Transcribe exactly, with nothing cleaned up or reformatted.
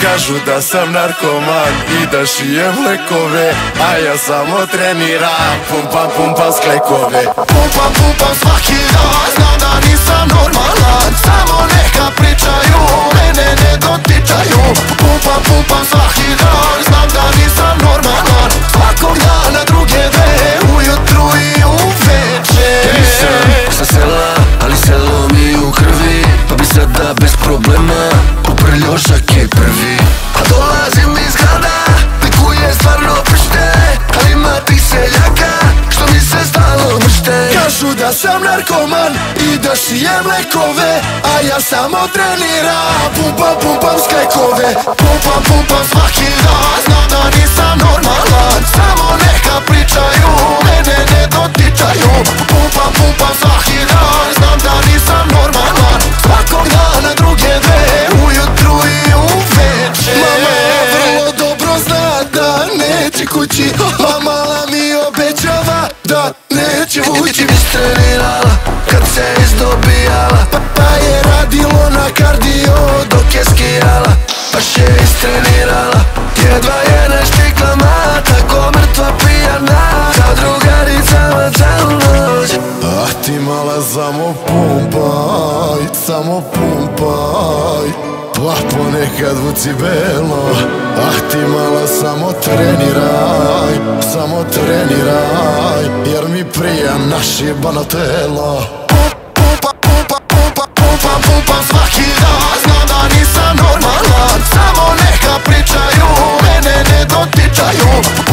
Kažu da sam narkoman i da šijem lekove, a ja samo treniram, pumpam, pumpam sklekove. Pumpam, pumpam svaki dan, znam da nisam normalan. Samo neka pričaju, mene ne dotičaju. Pumpam, pumpam svaki dan, znam da nisam normalan. Svakog dana druge dve, ujutru i uveče. Nisam sa sela, ali selo mi u krvi, pa bi sada bez problema uprljao šake prvi. A dolazim iz grada, likuje stvarno pršte, a ima tih seljaka što mi se stalno mršte. Kažu da sam narkoman i da šijem lekove, a ja samo treniram, pumpam, pumpam sklekove. Pumpam, pumpam svaki dan, znam da nisam normalan. Samo neka pričaju, mene ne dotičaju. Pumpam, pumpam svaki dan, znam da nisam normalan. Svakog dana druge dve, ujutru i uveče. Mama vrlo dobro zna da neće kući, a mala mi obećava da neće ući. Istrenirala kad se izdobijala, Pa, pa je radilo na kardio dok je skijala. Baš je istrenirala, jedva je naštikla, tako mrtva pijana, kao drugaricama celu noć. Ah ti mala samo pumpaj, samo pumpaj, pa ponekad vuci belo. Ah ti mala samo treniraj, samo treniraj, jer mi prija našibano telo. Pumpa, pumpa, pumpa, pumpa, pumpam svaki dan, znam da nisam normalan. Samo neka pričaju, mene ne dotičaju.